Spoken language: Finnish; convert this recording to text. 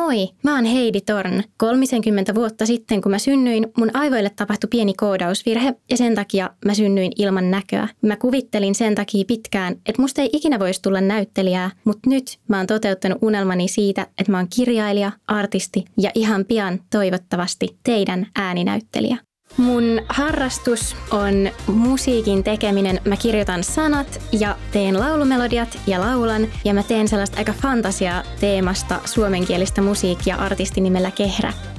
Moi, mä oon Heidi Torn. 30 vuotta sitten, kun mä synnyin, mun aivoille tapahtui pieni koodausvirhe ja sen takia mä synnyin ilman näköä. Mä kuvittelin sen takia pitkään, että musta ei ikinä voisi tulla näyttelijää, mutta nyt mä oon toteuttanut unelmani siitä, että mä oon kirjailija, artisti ja ihan pian toivottavasti teidän ääninäyttelijä. Mun harrastus on musiikin tekeminen. Mä kirjoitan sanat ja teen laulumelodiat ja laulan. Ja mä teen sellaista aika fantasia-teemasta suomenkielistä musiikkia artistin nimellä Kehrä.